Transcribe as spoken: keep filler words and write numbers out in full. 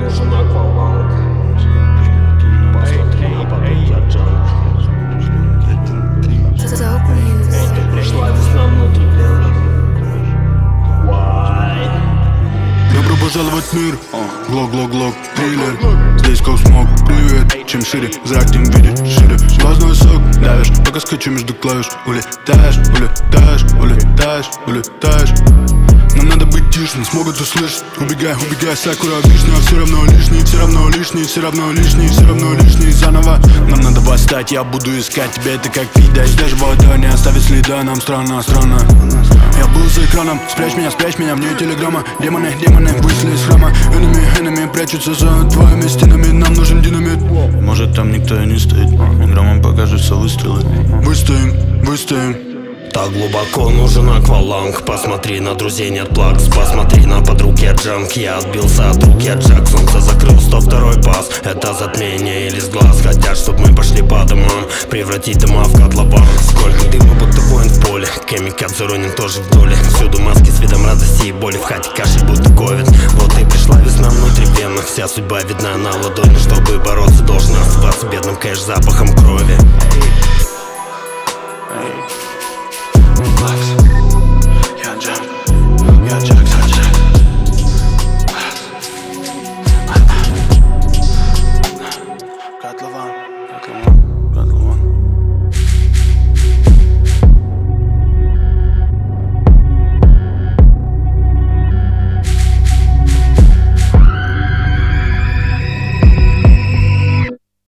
нужен акваланг. Посмотри на поток джанг. Пришла весна внутри вен. Why? Добро пожаловать в мир, глок-глок-глок, триллер. Здесь как смог, привет. Чем шире, зрак, тем видишь шире. Глазной сок давишь, пока скачу между клавиш. Улетаешь, улетаешь, улетаешь, улетаешь. Нам надо быть тише, не смогут услышать. Убегай, убегай, сакура вишня. Все равно лишний, все равно лишний, все равно лишний, все равно лишний. Заново нам надо восстать, я буду искать тебя. Это как вида, даже вода не оставит следа. Нам странно, странно. Я был за экраном, спрячь меня, спрячь меня, мне телеграмма. Демоны, демоны, вышли из храма. Enemy, enemy, прячутся за твоими стенами. Нам нужен динамит. Может там никто и не стоит. Громом покажутся выстрелы. Выстоим, выстоим. Так глубоко нужен акваланг. Посмотри на друзей, нет плакс. Посмотри на подруг, я джанк. Я отбился от рук, я Джек. Солнце закрыл сто второй пас. Это затмение или с глаз. Хотят, чтоб мы пошли по домам, превратить дома в котлован. Сколько дыма, будто воин в поле. Камикадзе ронин тоже в доле. Всюду маски с видом радости и боли. В хате кашель, будто ковид. Вот и пришла весна внутри венных. Вся судьба видна на ладони. Чтобы бороться, должен оставаться бедным кэш запахом крови.